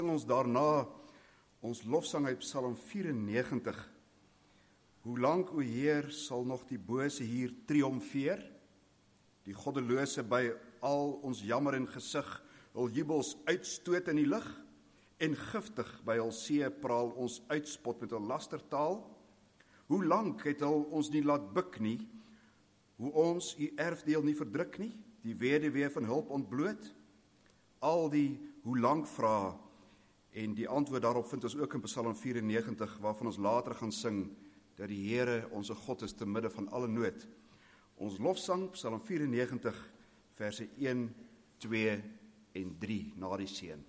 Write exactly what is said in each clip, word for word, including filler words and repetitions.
Ons daarna ons lofsang uit Psalm vyf-en-negentig. Hoe lank, o Heer, sal nog die bose hier triomfeer? Die goddelose by al ons jammer en gesig, hul jubels uitstoot in die lug, en giftig by hul see praal ons uitspot met hul lastertaal? Hoe lank het hul ons nie laat buk nie, hoe ons u erfdeel nie verdruk nie, die weduwee van hulp ontbloot? Al die hoe lank vra, en die antwoord daarop vind ons ook in Psalm vyf-en-negentig, waarvan ons later gaan sing, dat die Here onze God is te midde van alle nood. Ons lofsang, Psalm vyf-en-negentig, verse een, twee en drie, na die seën.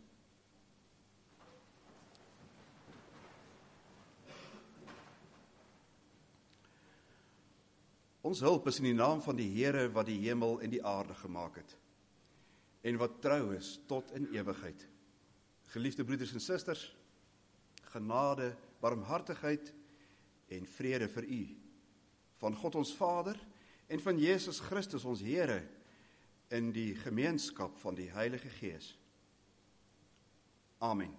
Ons hulp is in die naam van die Here wat die hemel en die aarde gemaak het, en wat trou is tot in ewigheid. Geliefde broeders en susters, genade, barmhartigheid en vrede vir u, van God ons Vader en van Jesus Christus ons Here, in die gemeenskap van die Heilige Gees. Amen.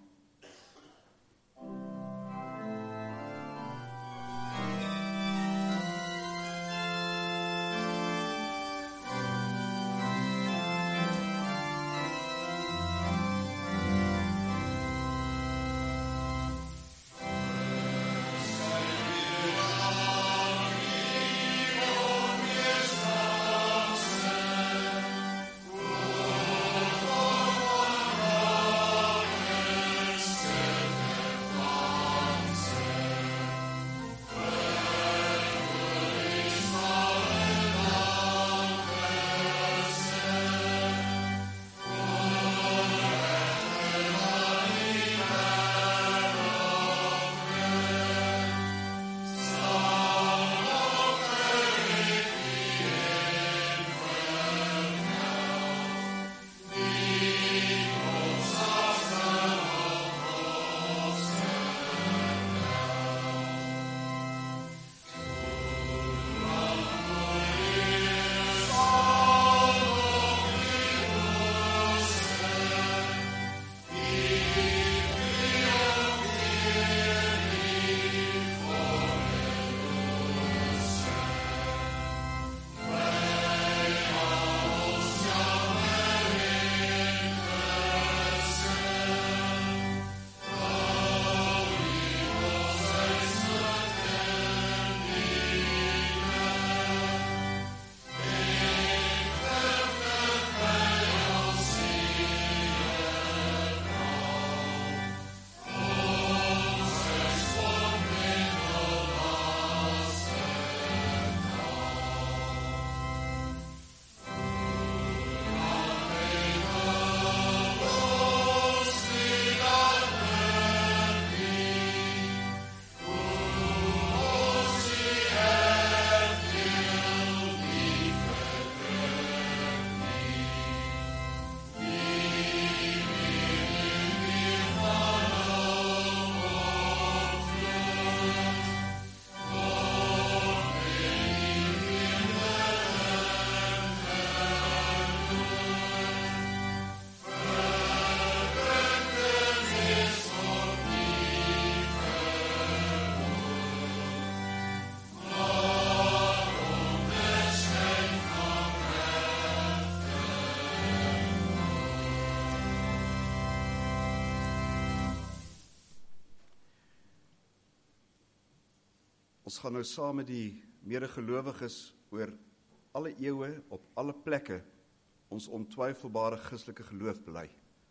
Ons gaan nou saam met die medegelowiges oor alle eeue, op alle plekke, ons ontwyfelbare Christelike geloof bely.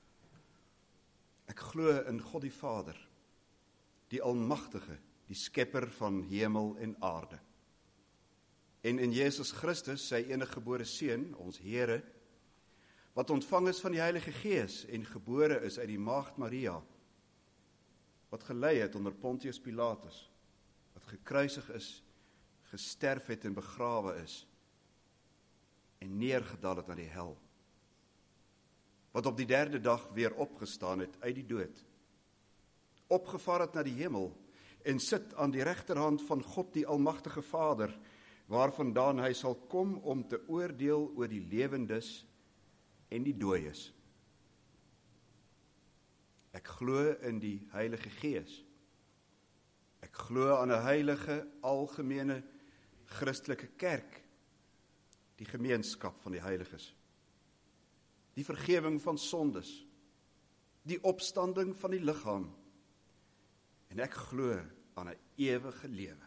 Ek glo in God die Vader, die Almagtige, die Skepper van hemel en aarde. En in Jesus Christus, sy eniggebore Seun, ons Here, wat ontvang is van die Heilige Gees en gebore is uit die Maagd Maria, wat gelei het onder Pontius Pilatus, wat gekruisig is, gesterf het en begrawe is, en neergedaal het na die hel, wat op die derde dag weer opgestaan het uit die dood, opgevaar het na die hemel, en sit aan die regterhand van God die Almagtige Vader, waarvandaan hy sal kom om te oordeel oor die lewendes en die dooies. Ek glo in die Heilige Gees. Ek glo aan 'n heilige, algemene, Christelike kerk, die gemeenskap van die heiliges, die vergewing van sondes, die opstanding van die liggaam, en ek glo aan 'n ewige lewe.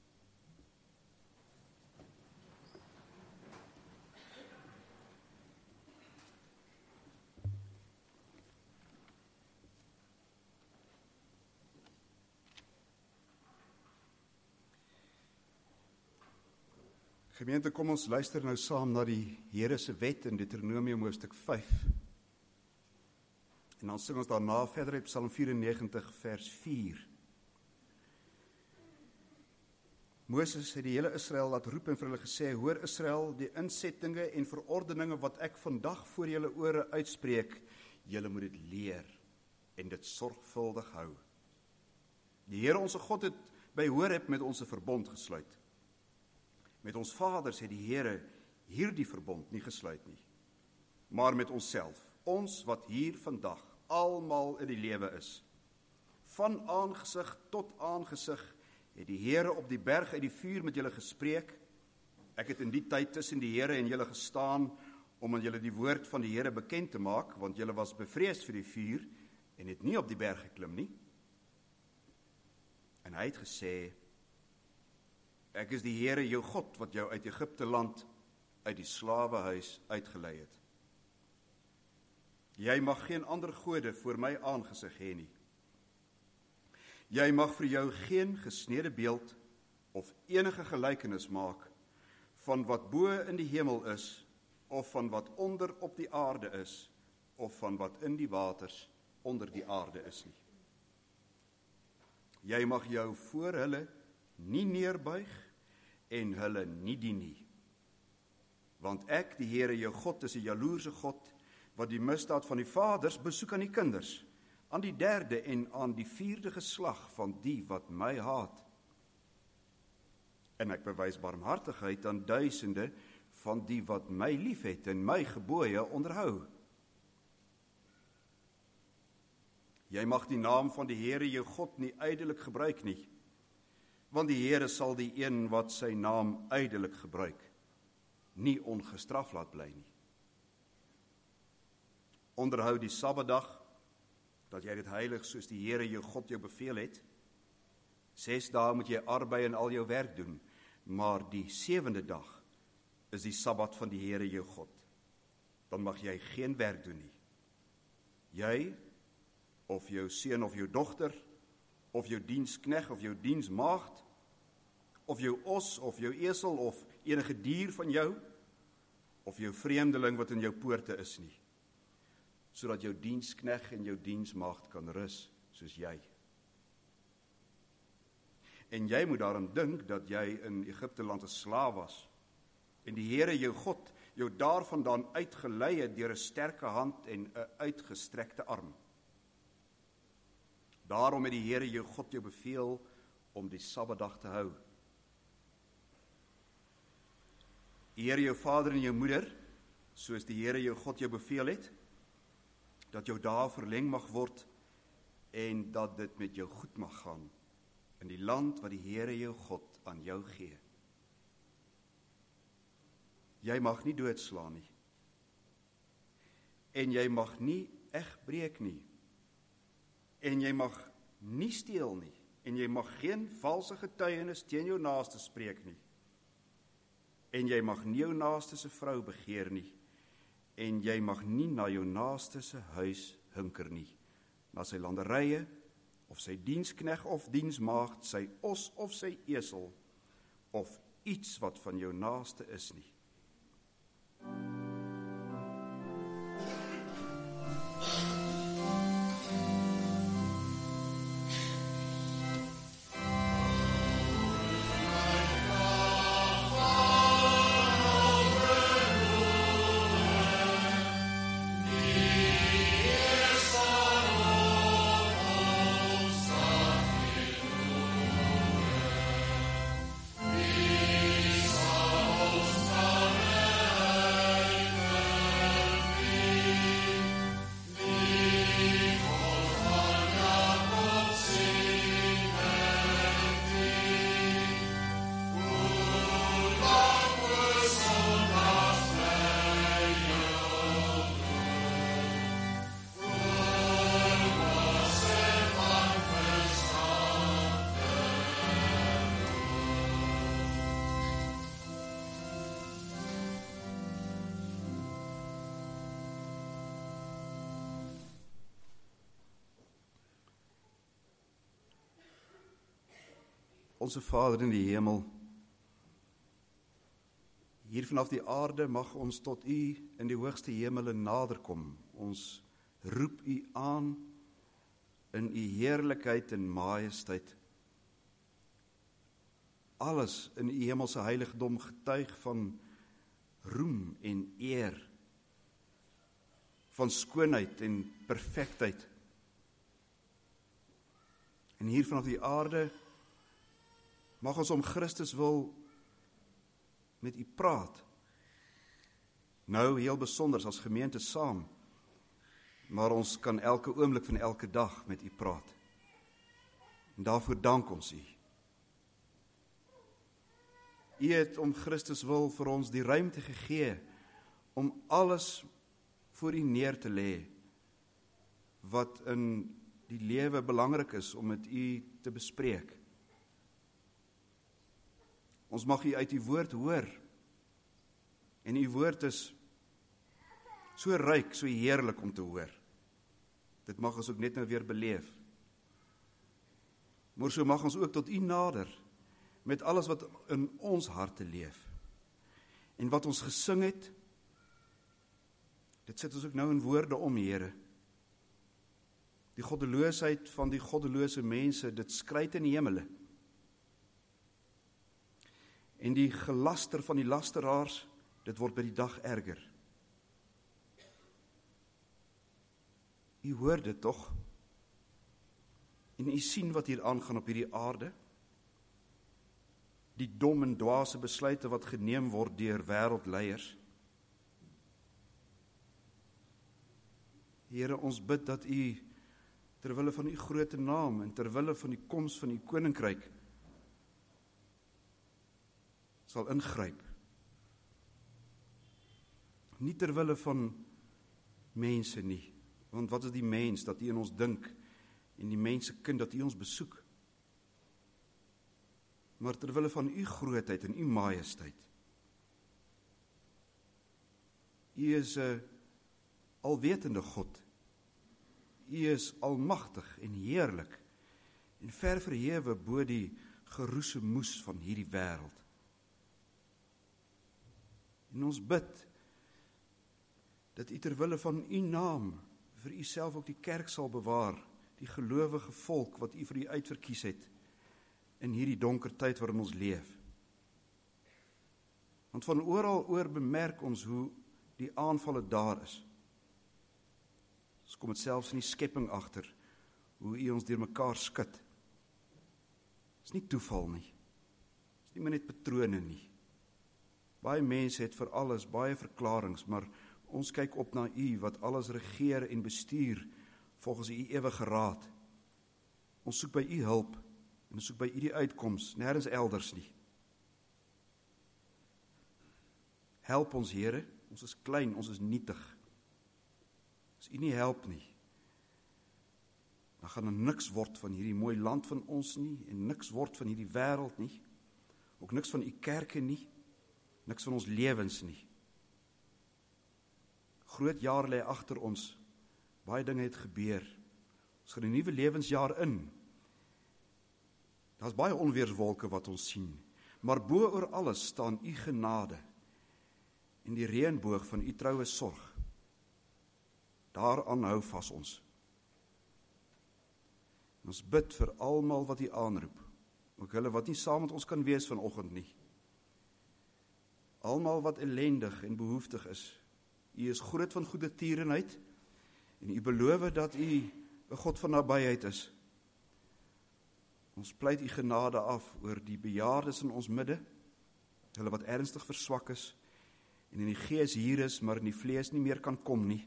Gemeente, kom ons luister nou saam na die Here se wet in Deuteronomium hoofstuk vyf. En dan sing ons daarna verder uit Psalm vyf-en-negentig vers vier. Moses het die hele Israel laat roep en vir hulle gesê: Hoor Israel, die insettinge en verordeninge wat ek vandag voor julle ore uitspreek, julle moet dit leer en dit sorgvuldig hou. Die Here ons God het by Horeb met ons 'n verbond gesluit. Met ons vaders het die Here hierdie verbond nie gesluit nie, maar met onsself, ons wat hier vandag almal in die lewe is. Van aangesig tot aangesig het die Here op die berg uit die vuur met julle gespreek. Ek het in die tyd tussen die Here en julle gestaan om aan julle die woord van die Here bekend te maak, want julle was bevrees vir die vuur en het nie op die berg geklim nie. En hy het gesê: Ek is die Here jou God wat jou uit Egipte land, uit die slawehuis uitgelei het. Jy mag geen ander gode voor my aangesig hê nie. Jy mag vir jou geen gesnede beeld of enige gelykenis maak van wat bo in die hemel is, of van wat onder op die aarde is, of van wat in die waters onder die aarde is nie. Jy mag jou voor hulle nie neerbuig en hulle nie dien nie. Want ek, die Here jou God, is 'n jaloerse God, wat die misdaad van die vaders besoek aan die kinders, aan die derde en aan die vierde geslag van die wat my haat. En ek bewys barmhartigheid aan duisende van die wat my liefhet en my gebooie onderhou. Jy mag die naam van die Here jou God nie ydelik gebruik nie, want die Here sal die een wat sy naam ydelik gebruik, nie ongestraf laat bly nie. Onderhou die Sabbatdag, dat jy dit heilig soos die Here jou God jou beveel het. Ses dae moet jy arbei en al jou werk doen, maar die sewende dag is die Sabbat van die Here jou God. Dan mag jy geen werk doen nie. Jy, of jou seun of jou dogter, of jou dienskneg of jou diensmaagd, of jou os of jou esel of enige dier van jou, of jou vreemdeling wat in jou poorte is nie, sodat jou dienskneg en jou diensmaagd kan rus soos jy. En jy moet daarom dink dat jy in Egipte land 'n slaaf was, en die Here jou God jou daarvandaan uitgelei het deur 'n sterke hand en 'n uitgestrekte arm. Daarom het die Here jou God jou beveel om die Sabbatdag te hou. Eer jou vader en jou moeder, soos die Here jou God jou beveel het, dat jou dae verleng mag word en dat dit met jou goed mag gaan in die land wat die Here jou God aan jou gee. Jy mag nie doodslaan nie, en jy mag nie egbreek nie, en jy mag nie steel nie, en jy mag geen valse getuienis teen jou naaste spreek nie, en jy mag nie jou naaste se vrou begeer nie, en jy mag nie na jou naaste se huis hinker nie, na sy landerye, of sy dienskneg of diensmaagd, sy os of sy esel, of iets wat van jou naaste is nie. Stop. Onse Vader in die hemel, hier vanaf die aarde mag ons tot U in die hoogste hemele naderkom. Ons roep U aan in U heerlikheid en majesteit. Alles in U hemelse heiligdom getuig van roem en eer, van skoonheid en perfektheid. En hier vanaf die aarde mag ons om Christus wil met U praat. Nou heel besonders as gemeente saam, maar ons kan elke oomblik van elke dag met U praat. En daarvoor dank ons U. U het om Christus wil vir ons die ruimte gegee om alles voor U neer te lê wat in die lewe belangrik is om met U te bespreek. Ons mag U uit U woord hoor. En U woord is so ryk, so heerlik om te hoor. Dit mag ons ook net nou weer beleef. Maar so mag ons ook tot U nader, met alles wat in ons harte leef. En wat ons gesing het, dit sit ons ook nou in woorde om, Here. Die goddeloosheid van die goddelose mense, dit skryt in die hemele. En die gelaster van die lasteraars, dit word by die dag erger. U hoor dit tog? En u sien wat hier aangaan op hierdie aarde? Die dom en dwaase besluite wat geneem word deur wêreldleiers. Here, ons bid dat u terwille van u groot naam en terwille van die koms van u koninkryk sal ingryp. Nie terwille van mense nie, want wat is die mens dat u in ons dink en die mense kind dat u ons besoek? Maar terwille van u grootheid en u majesteit. U is 'n alwetende God. U is almagtig en heerlik en ver verhewe bo die geroese moes van hierdie wêreld. En ons bid dat u terwille van u naam vir u self ook die kerk sal bewaar, die gelowige volk wat u vir u uitverkies het in hierdie donker tyd waarin ons leef. Want van oral oor bemerk ons hoe die aanvalle daar is. Ons kom dit selfs in die skepping agter, hoe u ons deur mekaar skud. Dit is nie toeval nie. Dit is nie maar net patrone nie. Baie mense het vir alles baie verklaringe, maar ons kyk op na u wat alles regeer en bestuur volgens u ewige raad. Ons soek by u hulp en ons soek by u die uitkoms, nêrens elders nie. Help ons, Here, ons is klein, ons is nietig. As u nie help nie, dan gaan er niks word van hierdie mooi land van ons nie, en niks word van hierdie wêreld nie, ook niks van u kerke nie, niks van ons lewens nie. Groot jaar lê agter ons, baie dinge het gebeur. Ons gaan 'n nuwe lewensjaar in. Daar's baie onweerswolke wat ons sien, maar bo oor alles staan u genade en die reënboog van u troue sorg. Daaraan hou vas ons. Ons bid vir almal wat u aanroep, ook hulle wat nie saam met ons kan wees vanoggend nie. Almal wat ellendig en behoeftig is. U is groot van goeie tierenheid en u beloof dat u 'n God van nabyheid is. Ons pleit u genade af oor die bejaardes in ons midde, hulle wat ernstig verswak is en in die gees hier is, maar in die vlees nie meer kan kom nie.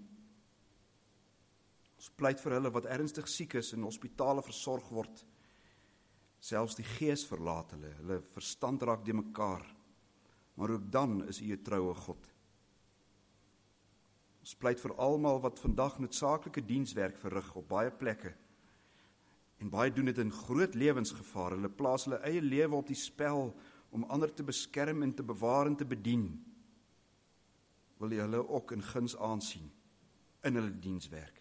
Ons pleit vir hulle wat ernstig siek is en in hospitale versorg word. Selfs die gees verlaat hulle, hulle verstand raak de mekaar. Maar ook dan is u 'n troue God. Ons pleit vir almal wat vandag noodsaaklike dienswerk verrig op baie plekke. En baie doen dit in groot lewensgevaar. Hulle plaas hulle eie lewe op die spel om ander te beskerm en te bewaar en te bedien. Wil jy hulle ook in guns aansien in hulle dienswerk.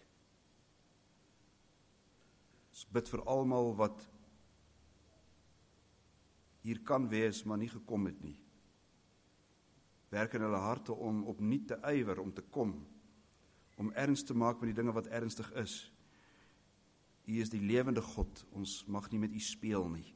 Ons bid vir almal wat hier kan wees, maar nie gekom het nie. Werk in hulle harte om opnuut te ywer, om te kom, om erns te maak met die dinge wat ernstig is. U is die lewende God, ons mag nie met u speel nie.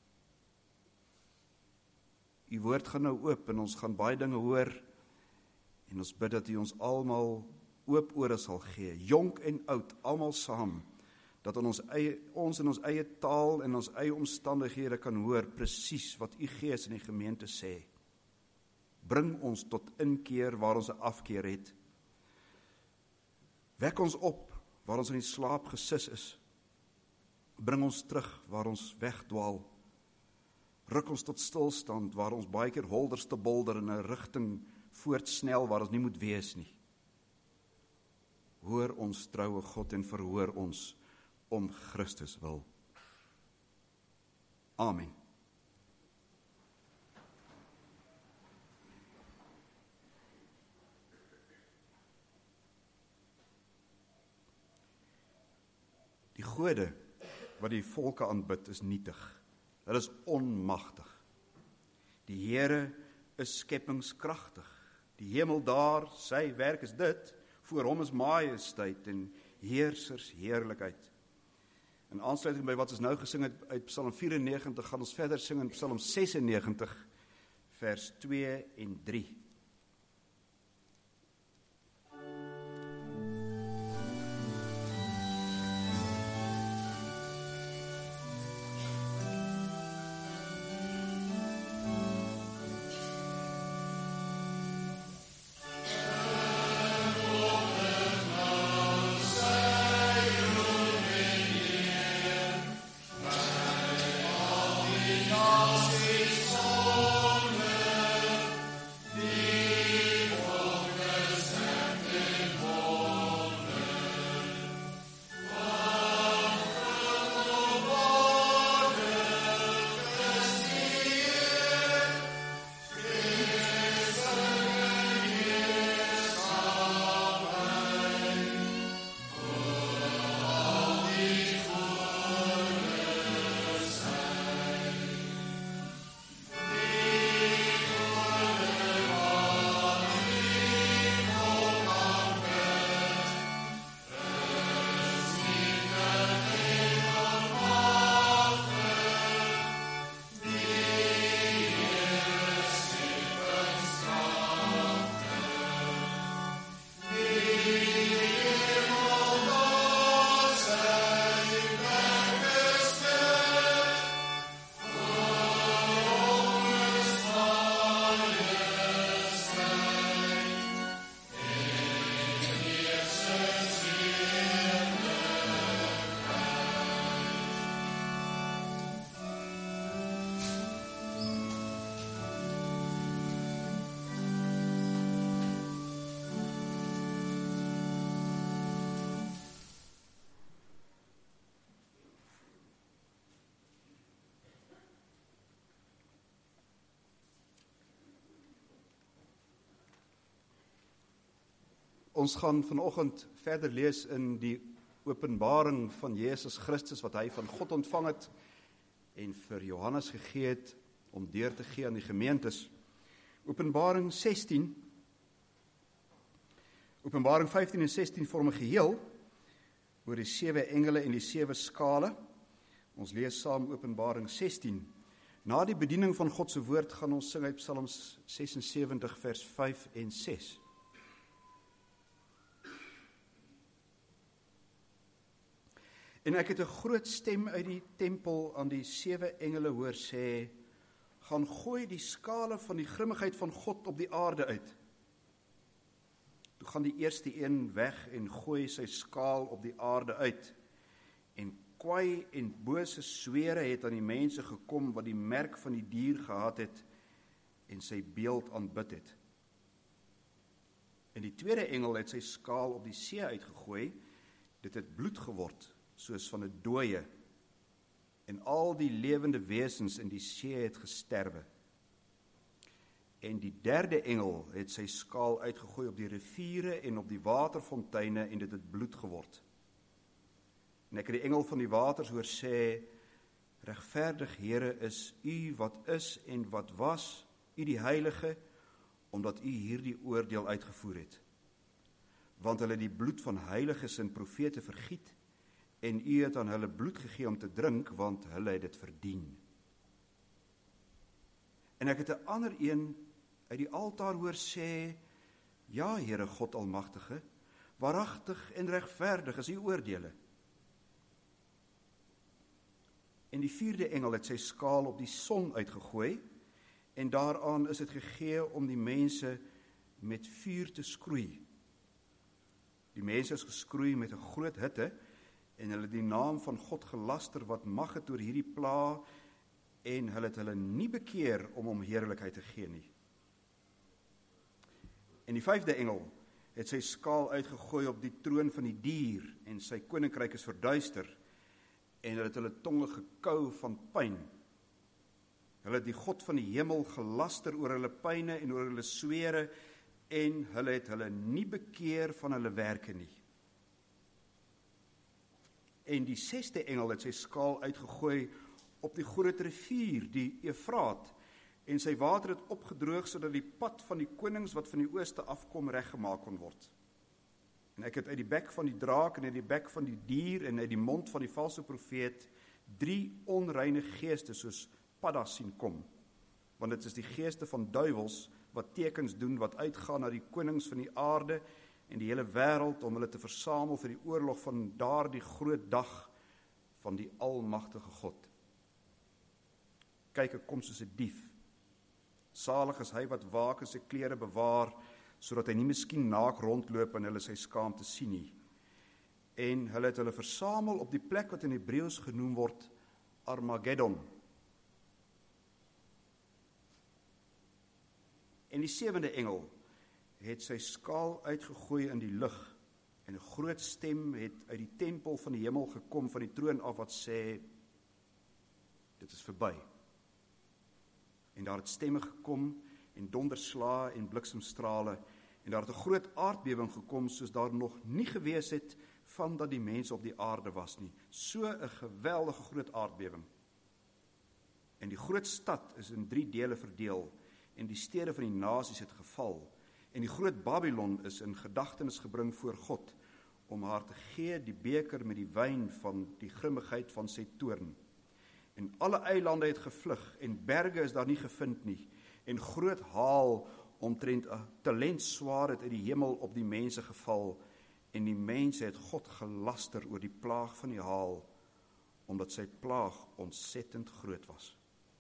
U woord gaan nou oop en ons gaan baie dinge hoor en ons bid dat u ons almal oop ore sal gee, jonk en oud, almal saam, dat in ons eie, ons in ons eie taal en ons eie omstandighede kan hoor presies wat u Gees in die gemeente sê. Bring ons tot inkeer waar ons 'n afkeer het. Wek ons op waar ons in die slaap gesis is. Bring ons terug waar ons wegdwaal. Ruk ons tot stilstand waar ons baie keer holders te bolder in 'n rigting voortsnel waar ons nie moet wees nie. Hoor ons troue God en verhoor ons om Christus wil. Amen. Die gode wat die volke aanbid is nietig. Dit is onmagtig. Die Here is skepingskragtig. Die hemel daar, sy werk is dit, voor hom is majesteit en heersers heerlikheid. In aansluiting by wat ons nou gesing het uit Psalm vyf-en-negentig, gaan ons verder sing in Psalm ses-en-negentig, vers twee en drie. Ons gaan vanoggend verder lees in die openbaring van Jesus Christus wat hy van God ontvang het en vir Johannes gegee het om deur te gee aan die gemeentes. Openbaring sestien, Openbaring vyftien en sestien vorm 'n geheel oor die sewe engele en die sewe skale. Ons lees saam Openbaring sestien. Na die bediening van God se woord gaan ons sing uit Psalms ses-en-sewentig vers vyf en ses. En ek het 'n groot stem uit die tempel aan die sewe engele hoor sê, gaan gooi die skale van die grimmigheid van God op die aarde uit. Toe gaan die eerste een weg en gooi sy skaal op die aarde uit. En kwaai en bose swere het aan die mense gekom wat die merk van die dier gehad het en sy beeld aanbid het. En die tweede engel het sy skaal op die see uitgegooi, dit het bloed geword, soos van 'n dooie, en al die lewende wesens in die see het gesterwe. En die derde engel het sy skaal uitgegooi op die riviere en op die waterfonteine, en dit het bloed geword. En ek het die engel van die waters hoor sê, regverdig Here is U wat is en wat was, U die Heilige, omdat U hierdie oordeel uitgevoer het. Want hulle die bloed van heiliges en profete vergiet, en U het aan hulle bloed gegee om te drink, want hulle het dit verdien. En ek het 'n ander een uit die altaar hoor sê, ja, Here God Almagtige, waaragtig en regverdig is U oordeele. En die vierde engel het sy skaal op die son uitgegooi, en daaraan is dit gegee om die mense met vuur te skroei. Die mense is geskroei met 'n groot hitte, en hulle die naam van God gelaster wat mag het oor hierdie pla, en hulle het hulle nie bekeer om hom heerlikheid te gee nie. En die vyfde engel het sy skaal uitgegooi op die troon van die dier, en sy koninkryk is verduister, en hulle het hulle tonge gekou van pyn. Hulle het die God van die hemel gelaster oor hulle pyne en oor hulle swere, en hulle het hulle nie bekeer van hulle werke nie. En die sesde engel het sy skaal uitgegooi op die groot rivier, die Eufraat, en sy water het opgedroog, sodat die pad van die konings wat van die ooste afkom reggemaak kon word. En ek het uit die bek van die draak en uit die bek van die dier en uit die mond van die valse profeet drie onreine geeste soos paddas sien kom, want dit is die geeste van duiwels wat tekens doen, wat uitgaan na die konings van die aarde en die hele wêreld om hulle te versamel vir die oorlog van daardie groot dag van die almagtige God. Kyk, ek kom soos 'n dief. Salig is hy wat waak en sy klere bewaar, sodat hy nie miskien naak rondloop en hulle sy skaamte sien nie. En hulle het hulle versamel op die plek wat in Hebreëus genoem word Armageddon. En die sewende engel het sy skaal uitgegooi in die lug, en 'n groot stem het uit die tempel van die hemel gekom van die troon af wat sê, dit is verby. En daar het stemme gekom, en donderslae en bliksemstrale, en daar het 'n groot aardbewing gekom, soos daar nog nie gewees het, van dat die mense op die aarde was nie. So 'n geweldige groot aardbewing. En die groot stad is in drie dele verdeel, en die stede van die nasies het geval, en die groot Babylon is in gedagtenis gebring voor God, om haar te gee die beker met die wyn van die grimmigheid van sy toorn. En alle eilande het gevlug, en berge is daar nie gevind nie, en groot haal omtrent 'n talent swaar het uit die hemel op die mense geval, en die mense het God gelaster oor die plaag van die haal, omdat sy plaag ontsettend groot was.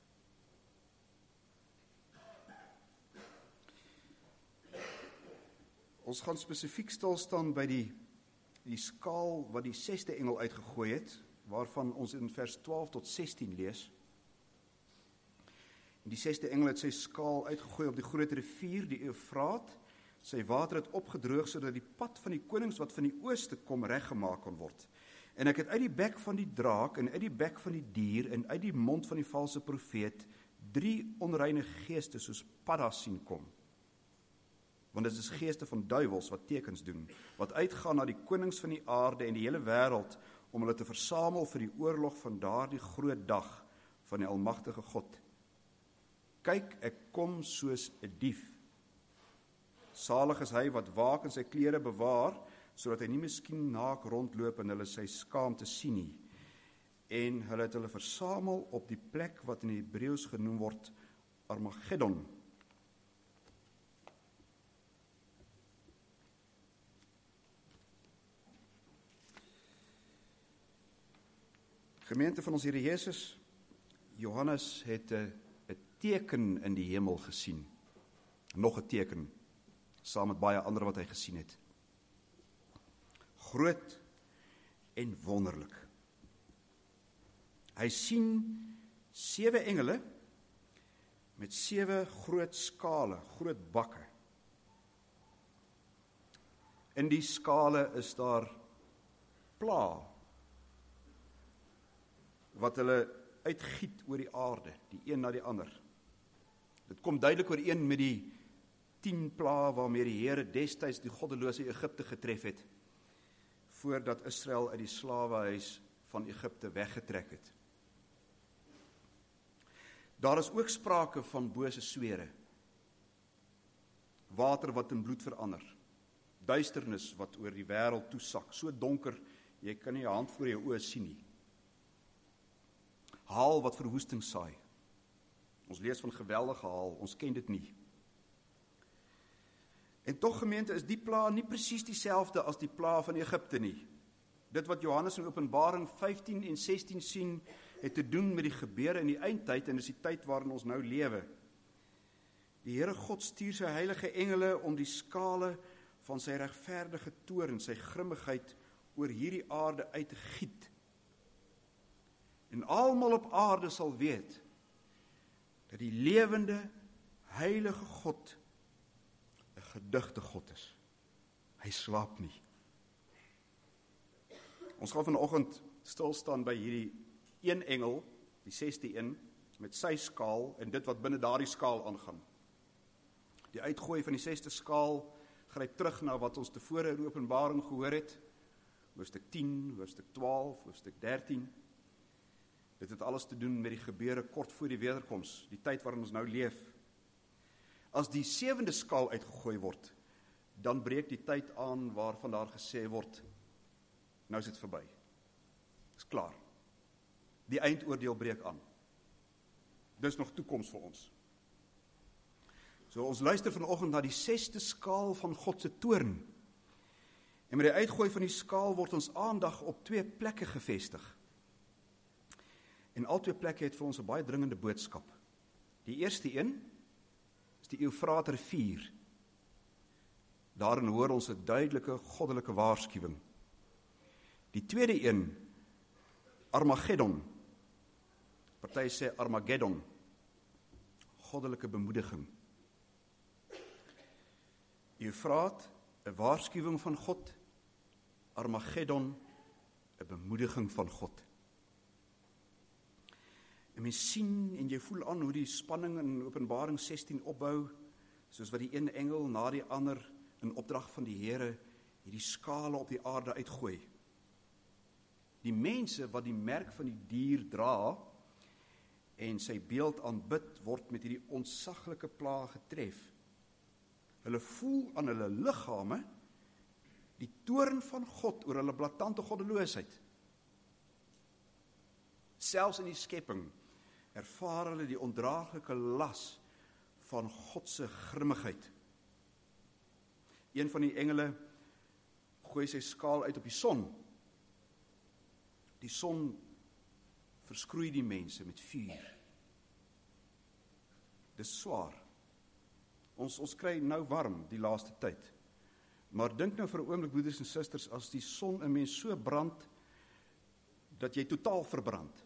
Ons gaan spesifiek stil staan by die, die skaal wat die sesde engel uitgegooi het, waarvan ons in vers twaalf tot sestien lees. En die sesde engel het sy skaal uitgegooi op die groot rivier, die Eufraat. Sy water het opgedroog, sodat die pad van die konings wat van die ooste kom reggemaak kon word. En ek het uit die bek van die draak, en uit die bek van die dier, en uit die mond van die valse profeet, drie onreine geeste soos paddas sien kom. Want dit is geeste van duiwels wat tekens doen, wat uitgaan na die konings van die aarde en die hele wêreld, om hulle te versamel vir die oorlog van daardie groot dag van die almagtige God. Kyk, ek kom soos 'n dief. Salig is hy wat waak en sy klere bewaar, sodat hy nie miskien naak rondloop en hulle sy skaamte sien nie. En hulle het hulle versamel op die plek wat in Hebreëus genoem word Armageddon. Gemeente van ons Here Jesus, Johannes het 'n 'n teken in die hemel gesien. Nog 'n teken, saam met baie ander wat hy gesien het. Groot en wonderlik. Hy sien sewe engele met sewe groot skale, groot bakke. In die skale is daar pla wat hulle uitgiet oor die aarde, die een na die ander. Dit kom duidelik ooreen met die tien pla waarmee die Here destyds die goddelose Egipte getref het, voordat Israel uit die slawehuis van Egipte weggetrek het. Daar is ook sprake van bose swere. Water wat in bloed verander. Duisternis wat oor die wêreld toesak, so donker, jy kan nie 'n hand voor jou oë sien nie. Haal wat verwoesting saai. Ons lees van geweldige haal, ons ken dit nie. En tog, gemeente, is die pla nie presies dieselfde as die pla van Egipte nie. Dit wat Johannes in Openbaring vyftien en sestien sien, het te doen met die gebeure in die eindtyd, en is die tyd waarin ons nou lewe. Die Here God stuur sy heilige engele om die skale van sy regverdige toorn, sy grimmigheid oor hierdie aarde uit te giet. En almal op aarde sal weet dat die lewende, heilige God 'n gedigte God is. Hy slaap nie. Ons gaan vanoggend stil staan by hierdie een engel, die sesde een, met sy skaal en dit wat binne daardie skaal aangaan. Die uitgooi van die sesde skaal gryp terug na wat ons tevore in Openbaring gehoor het, hoofstuk tien, hoofstuk twaalf, hoofstuk dertien. Dit het alles te doen met die gebeure kort voor die wederkoms, die tyd waarin ons nou leef. As die sewende skaal uitgegooi word, dan breek die tyd aan waarvan daar gesê word, nou is dit verby. Dis klaar. Die eindoordeel breek aan. Dis nog toekoms vir ons. So ons luister vanoggend na die sesde skaal van God se toorn. En met die uitgooi van die skaal word ons aandag op twee plekke gevestig. En al twee plekke het vir ons 'n baie dringende boodskap. Die eerste een is die Eufraat rivier. Daarin hoor ons 'n duidelike goddelike waarskuwing. Die tweede een, Armageddon. Party sê Armageddon. Goddelike bemoediging. Eufraat, 'n waarskuwing van God. Armageddon, 'n bemoediging van God. En mens sien en jy voel aan hoe die spanning in Openbaring sestien opbou, soos wat die een engel na die ander in opdrag van die Here hierdie skale op die aarde uitgooi. Die mense wat die merk van die dier dra en sy beeld aanbid, word met hierdie ontsaglike plaag getref. Hulle voel aan hulle liggame die toorn van God oor hulle blaatante goddeloosheid. Selfs in die skepping ervaar hulle die ondraaglike las van God se grimmigheid. Een van die engele gooi sy skaal uit op die son. Die son verskroei die mense met vuur. Dis swaar. Ons, ons kry nou warm die laaste tyd. Maar dink nou vir 'n oomblik, broeders en susters, as die son 'n mens so brand, dat jy totaal verbrand.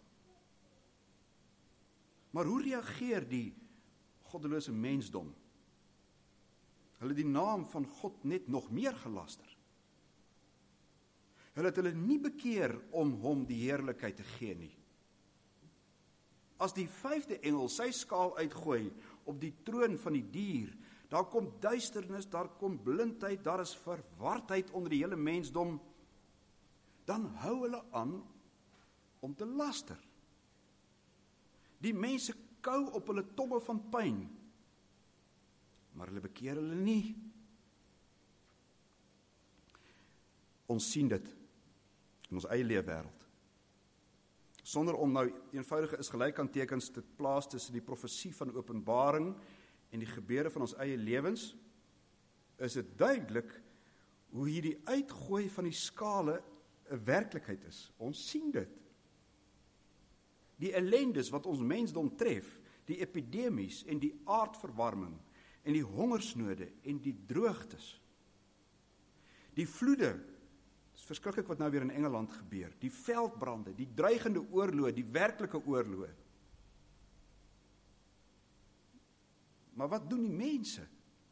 Maar hoe reageer die goddelose mensdom? Hulle het die naam van God net nog meer gelaster. Hulle het hulle nie bekeer om hom die heerlikheid te gee nie. As die vyfde engel sy skaal uitgooi op die troon van die dier, daar kom duisternis, daar kom blindheid, daar is verwardheid onder die hele mensdom, dan hou hulle aan om te laster. Die mense kou op hulle tonge van pyn, maar hulle bekeer hulle nie. Ons sien dit in ons eie leefwêreld. Sonder om nou eenvoudige is gelykanttekens te plaas tussen die profesie van Openbaring en die gebeure van ons eie lewens, is dit duidelik hoe hierdie uitgooi van die skale 'n werklikheid is. Ons sien dit. Die ellendes wat ons mensdom tref, die epidemies en die aardverwarming en die hongersnode en die droogtes. Die vloede, dit is verskriklik wat nou weer in Engeland gebeur, die veldbrande, die dreigende oorloë, die werklike oorloë. Maar wat doen die mense?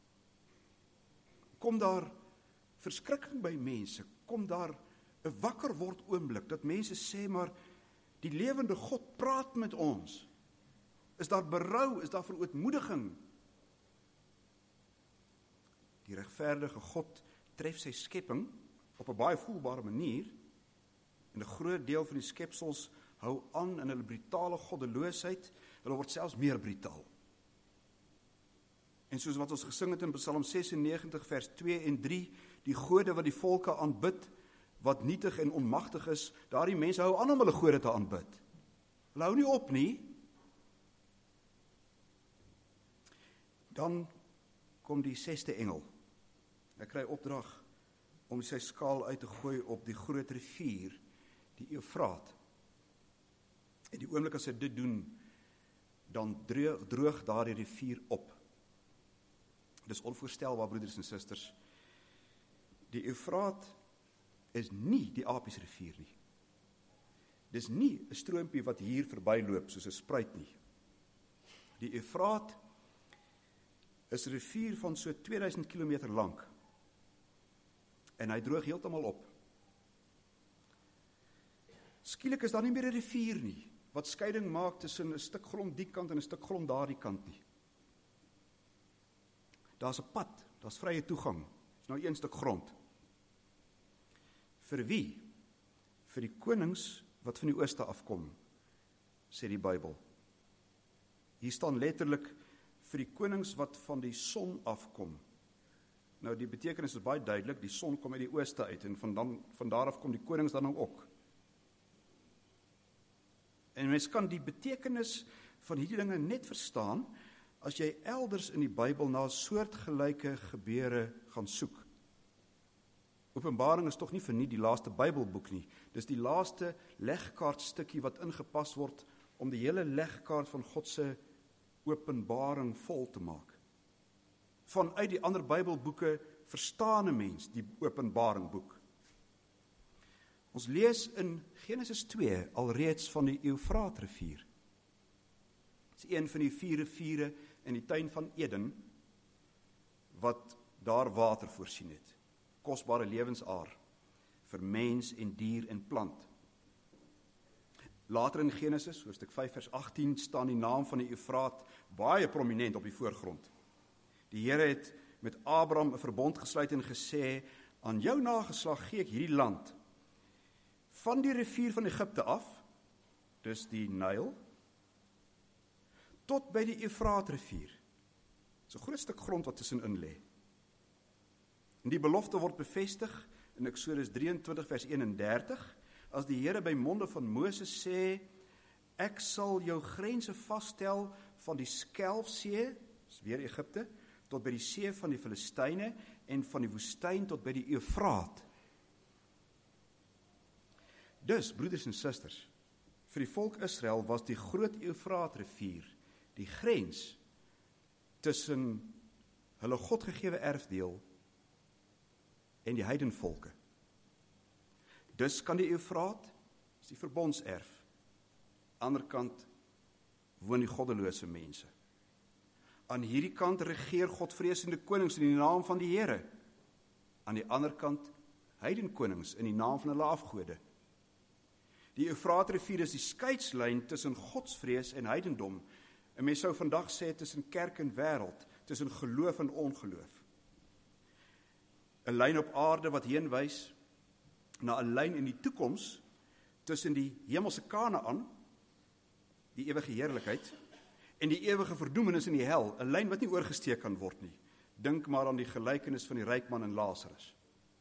Kom daar verskrikking by mense? Kom daar 'n wakker word oomblik, dat mense sê, maar die lewende God praat met ons? Is daar berou? Is daar verootmoediging? Die regverdige God tref sy skepping op 'n baie voelbare manier, en 'n groot deel van die skepsels hou aan in hulle brutale goddeloosheid, hulle word selfs meer brutaal. En soos wat ons gesing het in Psalm sesennegentig vers twee en drie, die gode wat die volke aanbid, wat nietig en onmagtig is, daardie mense hou aan om hulle gode te aanbid. Hulle hou nie op nie. Dan kom die sesde engel. Hy kry opdrag om sy skaal uit te gooi op die groot rivier, die Eufraat. En die oomblik as hy dit doen, dan droog, droog daardie rivier op. Dis onvoorstelbaar, broeders en susters. Die Eufraat is nie die Apies rivier nie. Dis nie 'n stroompie wat hier verbyloop soos 'n spruit nie. Die Eufraat is 'n rivier van so tweeduisend kilometer lank. En hy droog heeltemal op. Skielik is daar nie meer 'n rivier nie, wat skeiding maak tussen 'n stuk grond die kant en 'n stuk grond daardie kant nie. Daar's 'n pad, daar's vrye toegang. Dis nou een stuk grond. Vir wie? Vir die konings wat van die ooste afkom, sê die Bybel. Hier staan letterlik vir die konings wat van die son afkom. Nou die betekenis is baie duidelik, die son kom uit die ooste uit en van, dan, van daar af kom die konings dan nou ook. En mens kan die betekenis van hierdie dinge net verstaan as jy elders in die Bybel na soortgelyke gebeure gaan soek. Openbaring is tog nie vir nie die laaste Bybelboek nie. Dis die laaste legkaartstukkie wat ingepas word om die hele legkaart van God se openbaring vol te maak. Vanuit die ander Bybelboeke verstaan 'n mens die Openbaringboek. Ons lees in Genesis twee alreeds van die Eufraatrivier. Dit is een van die vier riviere in die tuin van Eden wat daar water voorsien het. Kosbare lewensaar vir mens en dier en plant. Later in Genesis, hoofstuk vyf vers agttien, staan die naam van die Eufraat baie prominent op die voorgrond. Die Here het met Abraham 'n verbond gesluit en gesê, aan jou nageslag gee ek hierdie land, van die rivier van Egipte af, dus die Nyl, tot by die Eufraatrivier. Dis 'n groot stuk grond wat tussenin lê. En die belofte word bevestig in Eksodus drieëntwintig vers eenendertig, as die Here by monde van Moses sê, ek sal jou grense vasstel van die Skelfsee, dis weer Egipte, tot by die see van die Filistyne en van die woestyn tot by die Eufraat. Dus, broeders en susters, vir die volk Israel was die groot Eufraatrivier die grens tussen hulle Godgegewe erfdeel en die heidenvolke. Dus kan die Eufraat, is die verbondserf, ander kant woon die goddelose mense. Aan hierdie kant regeer godvreesende konings in die naam van die Here. Aan die ander kant heidenkonings in die naam van hulle afgode. Die Eufraatrivier is die skeidslyn tussen godsvrees en heidendom. En mens sou vandag sê tussen kerk en wêreld, tussen geloof en ongeloof. 'n Lyn op aarde wat heenwys na 'n lyn in die toekoms tussen die hemelse Kanaan, die ewige heerlikheid, en die ewige verdoemenis in die hel, 'n lyn wat nie oorgesteek kan word nie. Dink maar aan die gelykenis van die ryk man en Lazarus.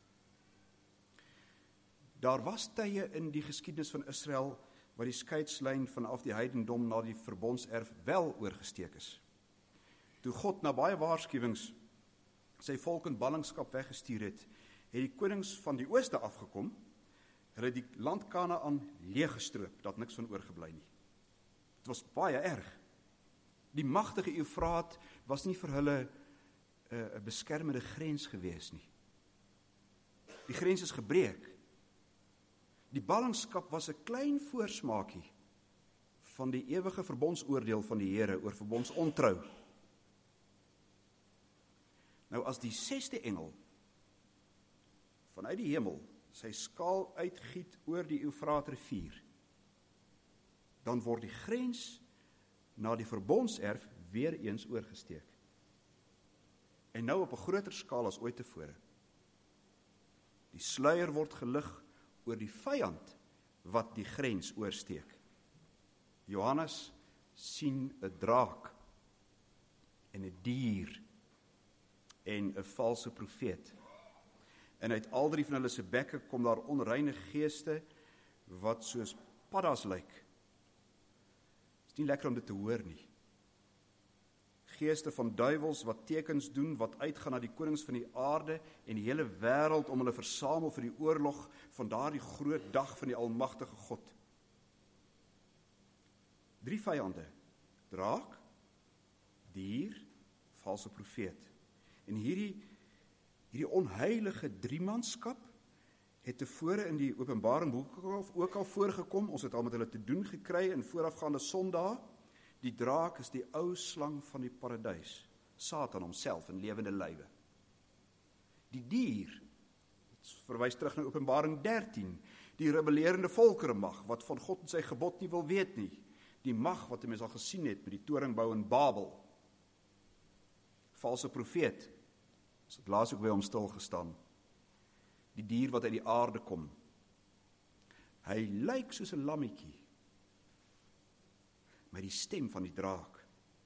Daar was tye in die geskiedenis van Israel waar die skeidslyn vanaf die heidendom na die verbondserf wel oorgesteek is. Toe God na baie waarskuwings sy volk in ballingskap weggestuur het, het die konings van die ooste afgekom, hulle die land Kanaan leeggestroop, dat niks van oorgebly nie. Dit was baie erg. Die magtige Eufraat was nie vir hulle 'n uh, beskermende grens gewees nie. Die grens is gebreek. Die ballingskap was 'n klein voorsmaakie van die ewige verbondsoordeel van die Here oor verbondsontrou. Nou as die sesde engel vanuit die hemel sy skaal uitgiet oor die Eufraatrivier, dan word die grens na die verbondserf weer eens oorgesteek. En nou op 'n groter skaal as ooit tevore. Die sluier word gelig oor die vyand wat die grens oorsteek. Johannes sien 'n draak en 'n dier en 'n valse profeet. En uit al drie van hulle se bekke kom daar onreine geeste wat soos paddas lyk. Is nie lekker om dit te hoor nie. Geeste van duiwels wat tekens doen, wat uitgaan na die konings van die aarde en die hele wêreld om hulle versamel vir die oorlog van daardie groot dag van die almagtige God. Drie vyande: draak, dier, valse profeet. En hierdie hierdie onheilige driemanskap het tevore in die Openbaring boek ook al voorgekom. Ons het al met hulle te doen gekry in voorafgaande Sondae. Die draak is die ou slang van die paradys, Satan homself in lewende lywe. Die dier, dit verwys terug na Openbaring dertien, die rebellerende volkere mag, wat van God en sy gebod nie wil weet nie, die mag wat 'n mens al gesien het met die toringbou in Babel. Valse profeet, ons het laas ook by hom stil gestaan, die dier wat uit die aarde kom. Hy lyk soos 'n lammetjie, met die stem van die draak.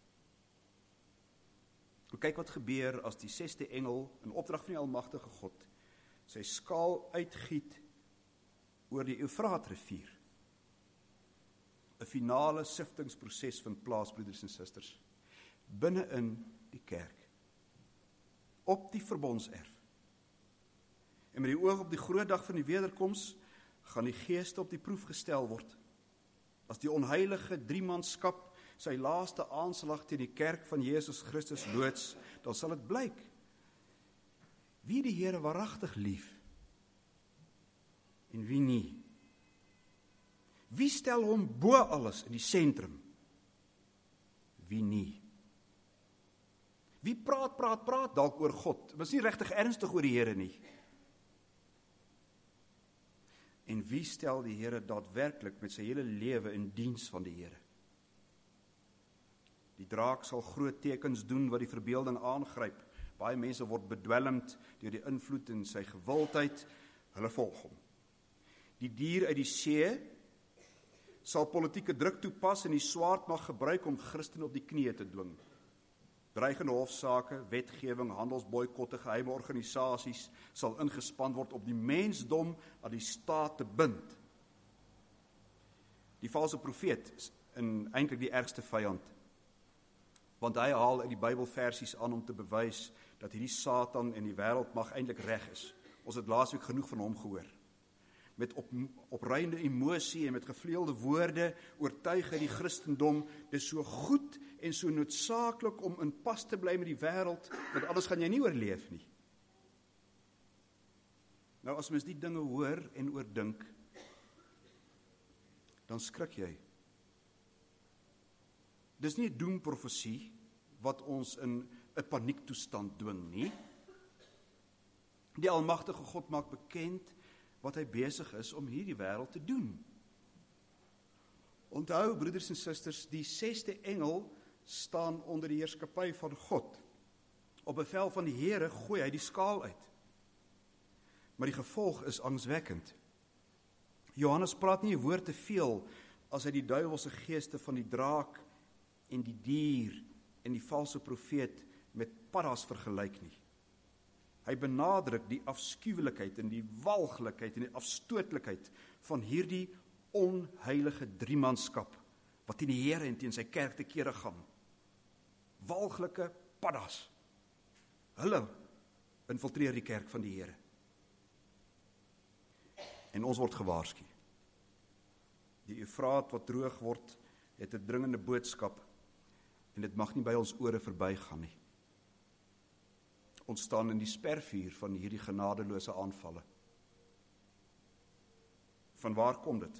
En kyk wat gebeur as die sesde engel, in opdrag van die almagtige God, sy skaal uitgiet oor die Eufraatrivier. 'n Finale siftingsproses vind plaas, broeders en susters, binne in die kerk, op die verbondserf. En met die oog op die groot dag van die wederkoms, gaan die geeste op die proef gestel word. As die onheilige driemanskap sy laaste aanslag teen die kerk van Jesus Christus loods, dan sal dit blyk wie die Here waaragtig lief en wie nie. Wie stel hom bo alles in die sentrum? Wie nie? Wie praat, praat, praat dalk oor God? Was nie regtig ernstig oor die Here nie. En wie stel die Here daadwerklik met sy hele lewe in diens van die Here? Die draak sal groot tekens doen wat die verbeelding aangryp. Baie mense word bedwelmd deur die invloed en sy gewildheid, hulle volg hom. Die dier uit die see sal politieke druk toepas en die swaard mag gebruik om Christene op die knieë te dwing. Dreigende hofsaake, wetgewing, handelsboykotte, geheime organisasies sal ingespan word op die mensdom aan die staat te bind. Die valse profeet is in eintlik die ergste vyand, want hy haal uit die Bybelversies aan om te bewys dat hierdie Satan en die wêreldmag eintlik reg is. Ons het laasweek genoeg van hom gehoor. Met op, opreiende emosie en met gevleelde woorde oortuig hy die Christendom, dis so goed en so noodsaaklik om in pas te bly met die wêreld, want anders gaan jy nie oorleef nie. Nou as mens die dinge hoor en oordink, dan skrik jy. Dis nie 'n doemprofesie wat ons in 'n paniektoestand dwing nie. Die almagtige God maak bekend wat hy besig is om hierdie wêreld te doen. Onthou, broeders en susters, die sesde engel staan onder die heerskappy van God. Op bevel van die Here gooi hy die skaal uit. Maar die gevolg is angswekkend. Johannes praat nie 'n woord te veel as hy die duiwelse geeste van die draak en die dier en die valse profeet met paddas vergelyk nie. Hy benadruk die afskuwelikheid en die walglikheid en die afstootlikheid van hierdie onheilige driemanskap wat teen die Here en teen sy kerk te kere gaan. Walglike paddas. Hulle infiltreer die kerk van die Here. En ons word gewaarsku. Die Eufraat wat droog word, het 'n dringende boodskap en dit mag nie by ons ore verbygaan nie. Ons staan in die spervuur van hierdie genadeloose aanvalle. Van waar kom dit?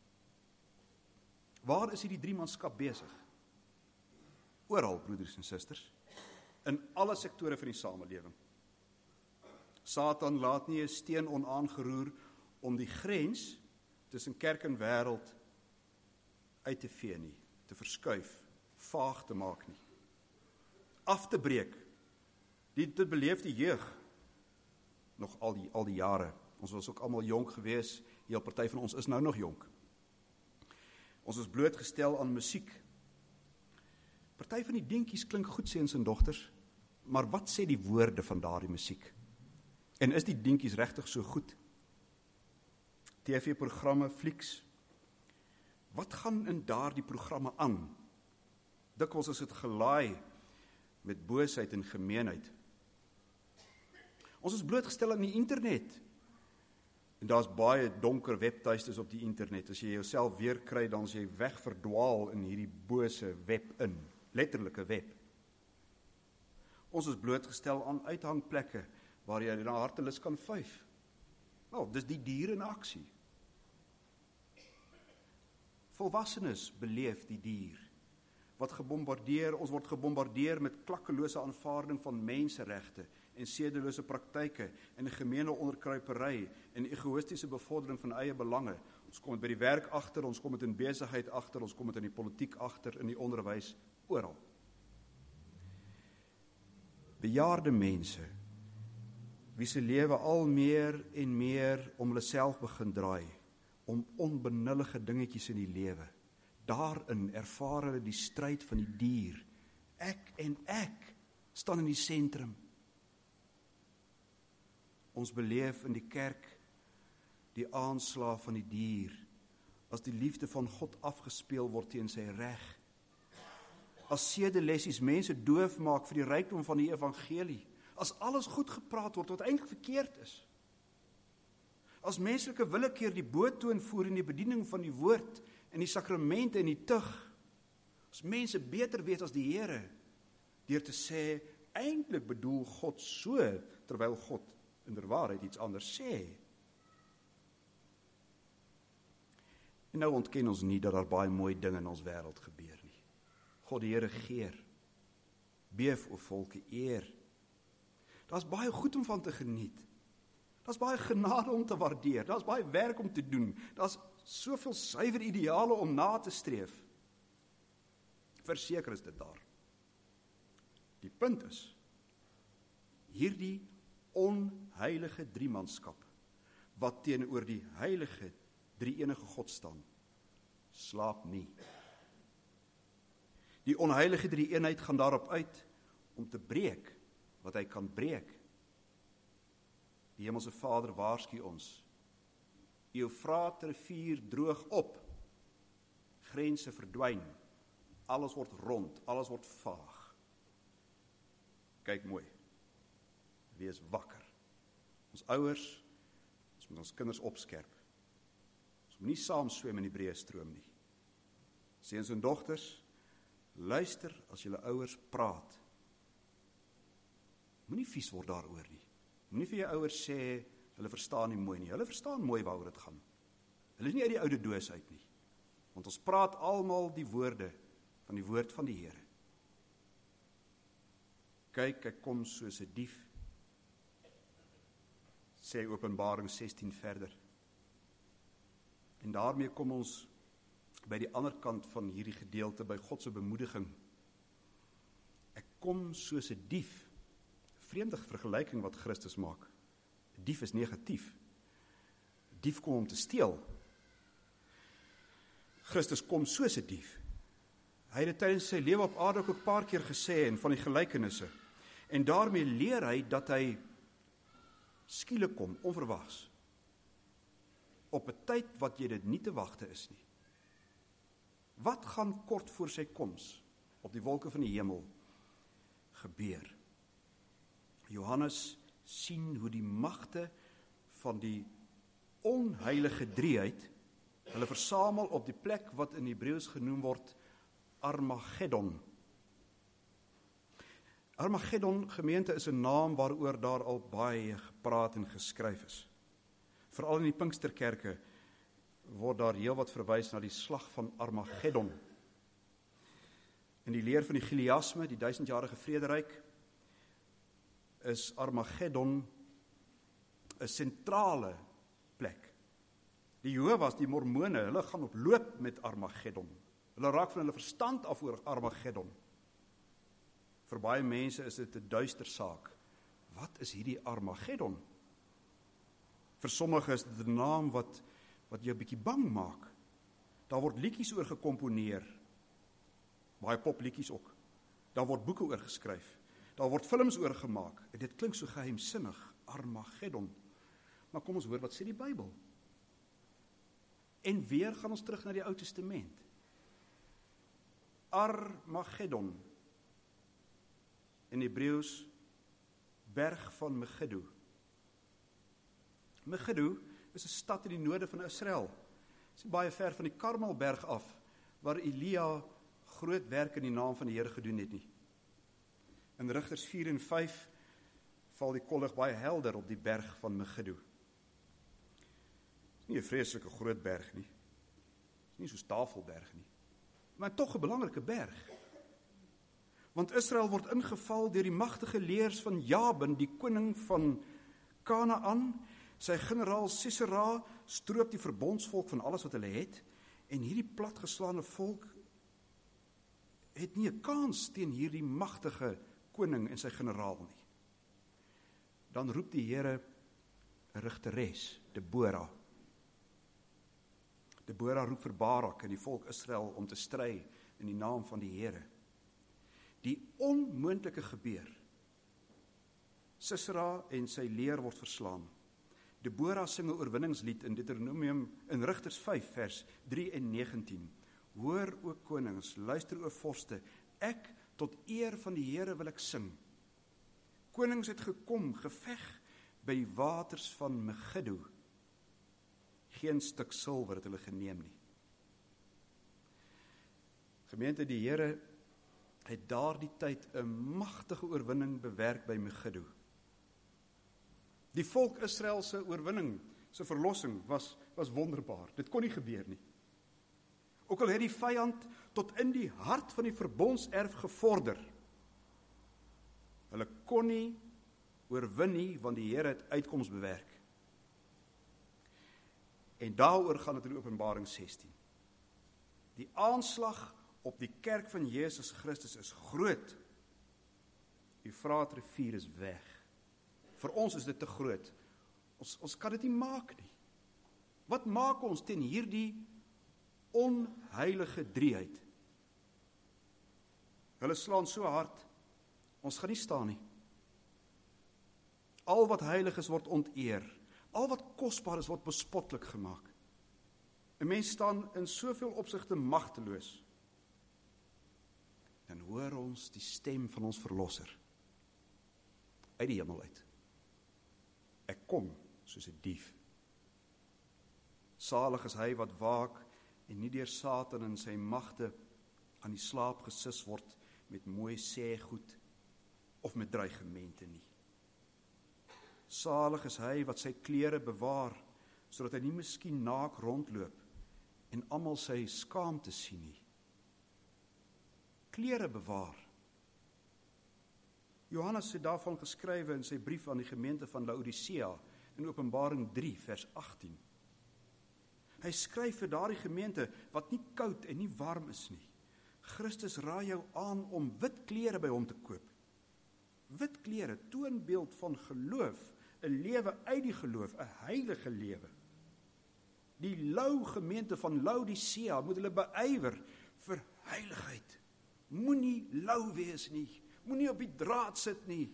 Waar is hierdie driemanskap besig? Oral, broeders en susters, in alle sektore van die samelewing. Satan laat nie 'n steen onaangeroer om die grens tussen kerk en wêreld uit te vee nie, te verskuif, vaag te maak nie, af te breek. Die, dit beleef die jeug nog al die, al die jare. Ons was ook almal jonk gewees, heel party van ons is nou nog jonk. Ons is blootgestel aan musiek. Party van die dingetjies klink goed, seuns en dogters, maar wat sê die woorde van daardie musiek? En is die dingetjies regtig so goed? T V-programme, flieks, wat gaan in daardie programme aan? Dikwels is dit gelaai met boosheid en gemeenheid. Ons is blootgestel aan die internet. En daar's baie donker webtuistes op die internet. As jy jouself weer kry, dan is jy wegverdwaal in hierdie bose web in. Letterlike web. Ons is blootgestel aan uithangplekke waar jy na hartelus kan vyf. Wel, dis die dier in aksie. Volwassenes beleef die dier. Wat gebombardeer, ons word gebombardeer met klakkelose aanvaarding van menseregte en sedelose praktyke en gemeene onderkruipery en egoïstiese bevordering van eie belange. Ons kom dit by die werk agter, ons kom dit in besigheid agter, ons kom dit in die politiek agter, in die onderwys, oral. Bejaarde mense, wie se lewe al meer en meer om hulle self begin draai, om onbenullige dingetjies in die lewe. Daarin ervaar hulle die stryd van die dier. Ek en ek staan in die sentrum. Ons beleef in die kerk die aanslag van die dier, as die liefde van God afgespeel word teen sy reg. As sedelessies mense doof maak vir die rykdom van die evangelie. As alles goed gepraat word wat eintlik verkeerd is. As menslike willekeur die boottoon voer in die bediening van die woord en die sakramente en die tug. As mense beter weet as die Here, deur te sê, eintlik bedoel God so, terwyl God in der waarheid iets anders sê. En nou ontken ons nie dat daar baie mooi dinge in ons wêreld gebeur nie. God die Here geer, beef o volke eer. Daar's baie goed om van te geniet. Daar's baie genade om te waardeer. Daar's baie werk om te doen. Daar's soveel suiwer ideale om na te streef. Verseker is dit daar. Die punt is, hierdie onheilige driemanskap, wat teenoor die heilige drie-enige God staan, slaap nie. Die onheilige drie-eenheid gaan daarop uit om te breek wat hy kan breek. Die Hemelse Vader waarsku ons. Eufraat rivier droog op. Grense verdwyn. Alles word rond, alles word vaag. Kyk mooi. Wees wakker. Ons ouers, ons moet ons kinders opskerp. Ons moet nie saam swem in die breë stroom nie. Seuns en dogters, luister as julle ouers praat. Moenie vies word daaroor nie. Moenie vir jou ouers sê, hulle verstaan nie mooi nie. Hulle verstaan mooi waaroor dit gaan. Hulle is nie uit die oude doos uit nie. Want ons praat almal die woorde van die woord van die Here. Kyk, ek kom soos 'n dief, sê Openbaring sestien verder. En daarmee kom ons by die ander kant van hierdie gedeelte, by God se bemoediging. Ek kom soos 'n dief. Vreemde vergelyking wat Christus maak. 'n Dief is negatief. 'n Dief kom om te steel. Christus kom soos 'n dief. Hy het dit tydens sy lewe op aarde ook 'n paar keer gesê en van die gelykenisse. En daarmee leer hy dat hy skielik kom, onverwags. Op 'n tyd wat jy dit nie te wagte is nie. Wat gaan kort voor sy koms op die wolke van die hemel gebeur? Johannes sien hoe die magte van die onheilige drieheid hulle versamel op die plek wat in Hebreëus genoem word Armageddon. Armageddon, gemeente, is 'n naam waaroor daar al baie gepraat en geskryf is. Veral in die Pinksterkerke word daar heel wat verwys na die slag van Armageddon. In die leer van die Chiliasme, die duisendjarige vrederyk, is Armageddon 'n sentrale plek. Die Jehovah's, die Mormone, hulle gaan op loop met Armageddon. Hulle raak van hulle verstand af oor Armageddon. Vir baie mense is dit 'n duister saak. Wat is hierdie Armageddon? Vir sommige is dit 'n naam wat wat jou 'n bietjie bang maak. Daar word liedjies oor gekomponeer, baie popliedjies ook. Daar word boeke oor geskryf, daar word films oor gemaak, en dit klink so geheimsinnig, Armageddon. Maar kom ons hoor, wat sê die Bybel? En weer gaan ons terug na die Ou Testament. Armageddon, in Hebreëus, berg van Megiddo. Megiddo is 'n stad in die noorde van Israel. Dit is baie ver van die Karmelberg af, waar Elia groot werk in die naam van die Here gedoen het nie. In Rigters vier en vyf val die kollig baie helder op die berg van Megiddo. Dit is nie 'n vreeslike groot berg nie. Dit is nie soos Tafelberg nie. Maar tog 'n belangrike berg. Want Israel word ingeval deur die magtige leers van Jabin, die koning van Kanaan. Sy generaal Sisera stroop die verbondsvolk van alles wat hulle het, en hierdie platgeslaane volk het nie 'n kans teen hierdie magtige koning en sy generaal nie. Dan roep die Here 'n rigteres, Debora. Debora roep vir Barak en die volk Israel om te stry in die naam van die Here. Die onmoontlike gebeur. Sisera en sy leer word verslaan. Debora sing 'n oorwinningslied in Deuteronomium in Rigters vyf vers drie en negentien. Hoor o konings, luister o vorste, ek tot eer van die Here wil ek sing. Konings het gekom, geveg by die waters van Megiddo. Geen stuk silwer het hulle geneem nie. Gemeente, die Here het daardie tyd 'n magtige oorwinning bewerk by Megiddo. Die volk Israel se oorwinning, se verlossing was, was wonderbaar. Dit kon nie gebeur nie. Ook al het die vyand tot in die hart van die verbondserf gevorder. Hulle kon nie oorwin nie, want die Here het uitkoms bewerk. En daaroor gaan dit in Openbaring sestien. Die aanslag op die kerk van Jesus Christus is groot. Die Eufraat-rivier is weg. Vir ons is dit te groot. Ons, ons kan dit nie maak nie. Wat maak ons teen hierdie onheilige drieheid? Hulle slaan so hard, ons gaan nie staan nie. Al wat heilig is, word onteer. Al wat kosbaar is, word bespotlik gemaak. 'n Mens staan in soveel opsigte magteloos. Dan hoor ons die stem van ons verlosser uit die hemel uit. Ek kom soos 'n dief. Salig is hy wat waak en nie deur Satan en sy magte aan die slaap gesis word met mooi sê goed of met dreigemente nie. Salig is hy wat sy klere bewaar, sodat hy nie miskien naak rondloop en almal sy skaamte sien nie. Klere bewaar. Johannes het daarvan geskrywe in sy brief aan die gemeente van Laodicea in Openbaring drie vers agttien. Hy skryf vir daardie gemeente wat nie koud en nie warm is nie. Christus raai jou aan om wit klere by hom te koop. Wit klere, toonbeeld van geloof, 'n lewe uit die geloof, 'n heilige lewe. Die lou gemeente van Laodicea moet hulle beywer vir heiligheid. Moenie lou wees nie, moenie op die draad sit nie.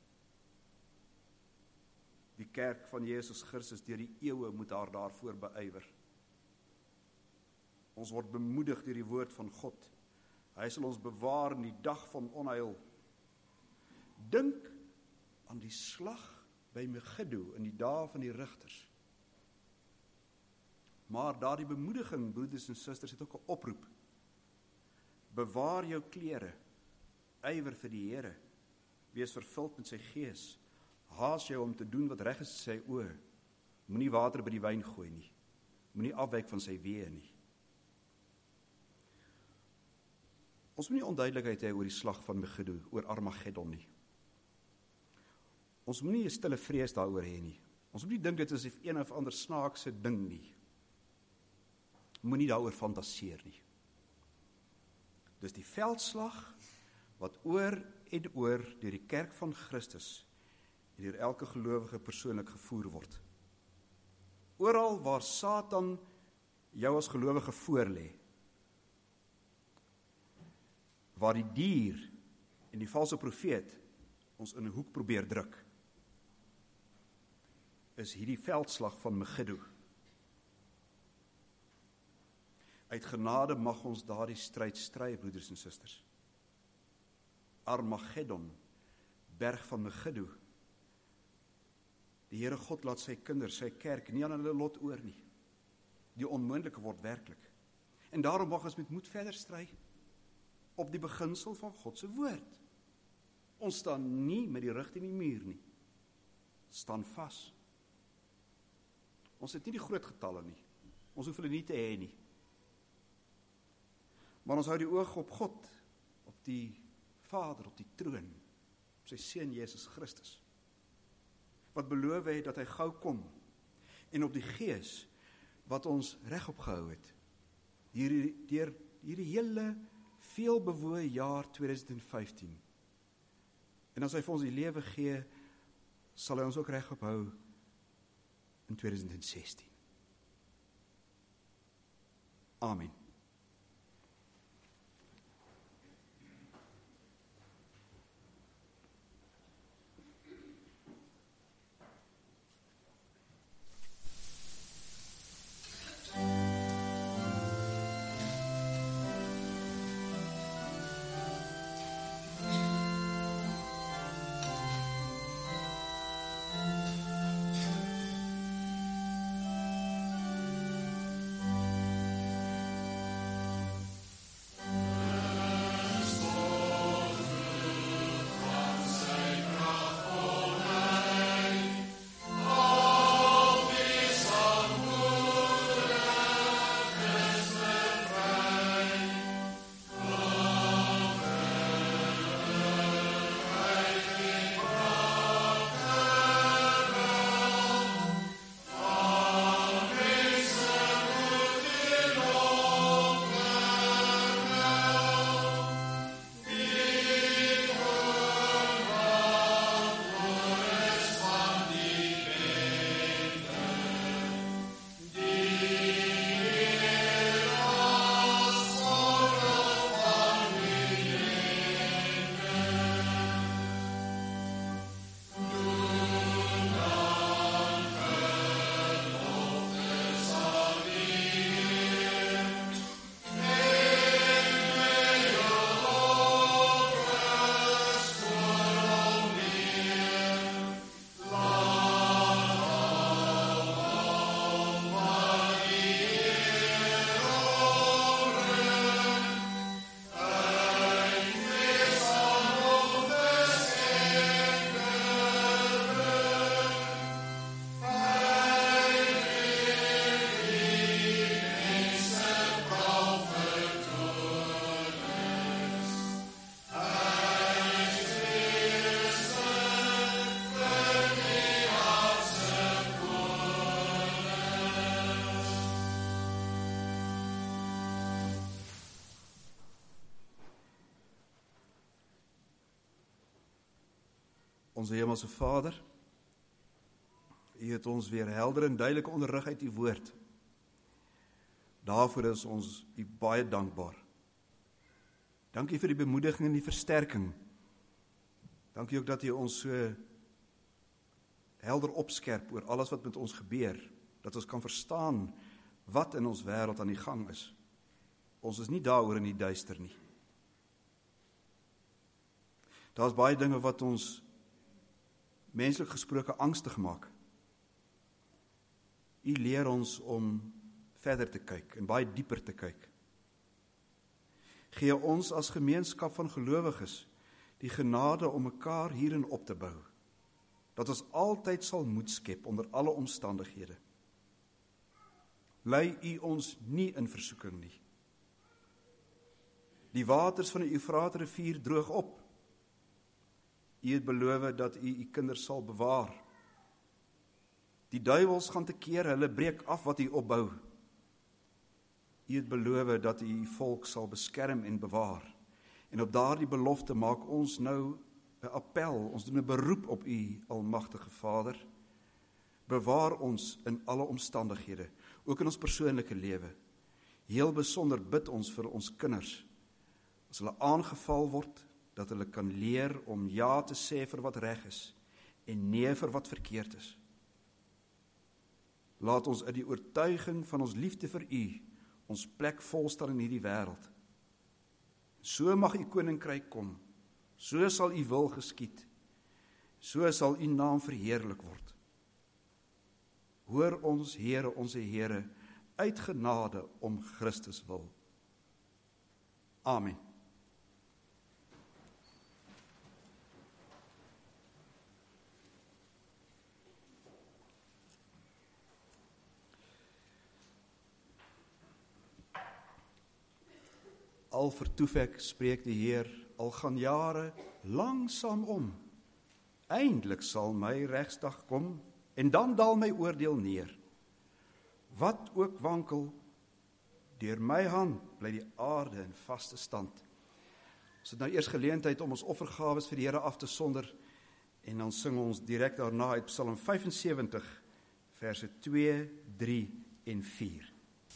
Die kerk van Jesus Christus deur die eeue moet haar daarvoor beywer. Ons word bemoedig deur die woord van God. Hy sal ons bewaar in die dag van onheil. Dink aan die slag by Megiddo in die dae van die rigters. Maar daardie bemoediging, broeders en susters, het ook 'n oproep. Bewaar jou klere, ywer vir die Here, wees vervuld met sy gees, haas jou om te doen wat reg is in sy oë, moenie water by die wyn gooi nie, moenie afwyk van sy weë nie. Ons moet nie onduidelikheid hê oor die slag van Megiddo, oor Armageddon nie. Ons moet nie 'n stille vrees daaroor hê nie. Ons moet nie dink dit is een of ander snaakse ding nie. Moenie daaroor fantaseer nie. Dis die veldslag wat oor en oor deur die kerk van Christus en deur elke gelowige persoonlik gevoer word. Oral waar Satan jou as gelowige voorlê, waar die dier en die valse profeet ons in 'n hoek probeer druk, is hierdie veldslag van Megiddo. Uit genade mag ons daardie stryd stry, broeders en susters. Armageddon, berg van Megiddo. Die Here God laat sy kinders, sy kerk, nie aan hulle lot oor nie. Die onmoontlike word werklik. En daarom mag ons met moed verder stry, op die beginsel van God se woord. Ons staan nie met die rug teen die muur nie. Staan vas. Ons het nie die groot getalle nie. Ons hoef hulle nie te hê nie. Maar ons hou die oog op God, op die Vader, op die troon, op sy Seun Jesus Christus, wat beloof het dat hy gou kom, en op die Gees, wat ons reg opgehou het, hierdie, deur hierdie hele veelbewoë jaar tweeduisend vyftien. En as hy vir ons die lewe gee, sal hy ons ook reg ophou in tweeduisend sestien. Amen. Onze Hemelse Vader, U het ons weer helder en duidelik onderrig uit U woord. Daarvoor is ons U baie dankbaar. Dankie vir die bemoediging en die versterking. Dankie ook dat U ons so helder opskerp oor alles wat met ons gebeur, dat ons kan verstaan wat in ons wêreld aan die gang is. Ons is nie daaroor in die duister nie. Daar is baie dinge wat ons menslik gesproke angstig maak. U leer ons om verder te kyk en baie dieper te kyk. Gee ons as gemeenskap van gelowiges die genade om mekaar hierin op te bou, dat ons altyd sal moed skep onder alle omstandighede. Lei U ons nie in versoeking nie. Die waters van die Eufraat-rivier droog op. U het beloof dat U U kinders sal bewaar. Die duiwels gaan tekeer, hulle breek af wat U opbou. U het beloof dat U U volk sal beskerm en bewaar. En op daardie belofte maak ons nou 'n appel, ons doen 'n beroep op U, almagtige Vader. Bewaar ons in alle omstandighede, ook in ons persoonlike lewe. Heel besonder bid ons vir ons kinders, as hulle aangeval word, dat hulle kan leer om ja te sê vir wat reg is, en nee vir wat verkeerd is. Laat ons uit die oortuiging van ons liefde vir U, ons plek volstaan in hierdie wêreld. So mag U koninkryk kom, so sal U wil geskied, so sal U naam verheerlik word. Hoor ons, Here, onze Here, uit genade om Christus wil. Amen. Al vertoef ek, spreek die Heer, al gaan jare langsaam om. Eindelik sal my regsdag kom, en dan daal my oordeel neer. Wat ook wankel, deur my hand bly die aarde in vaste stand. Ons het nou eers geleentheid om ons offergawes vir die Here af te sonder, en dan sing ons direk daarna uit Psalm vyfensewentig, verse twee, drie en vier.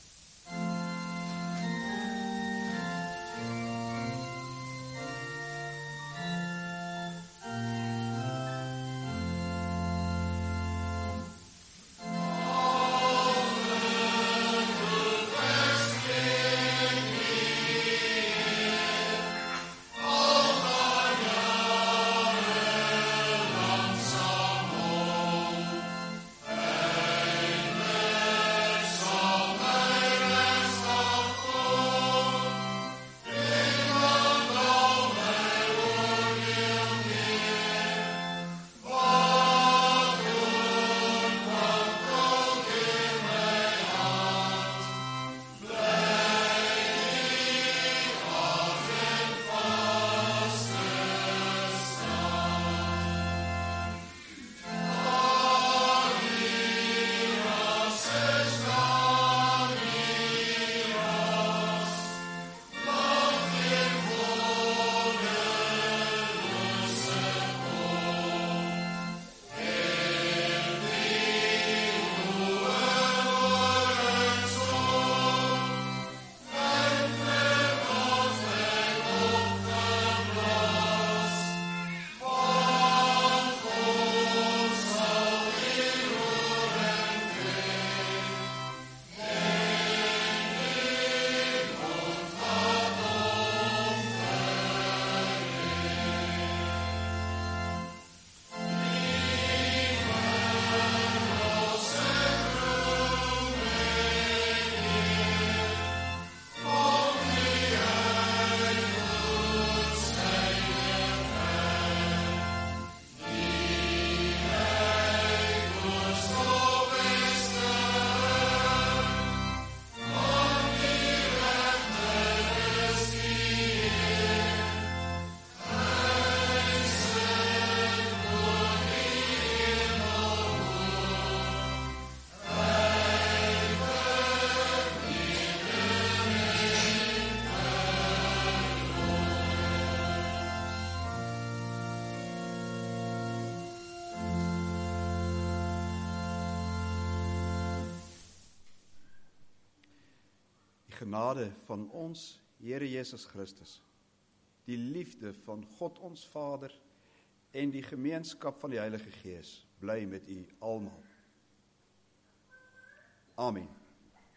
Genade van ons Here Jesus Christus, die liefde van God ons Vader en die gemeenskap van die Heilige Gees bly met u almal. Amen.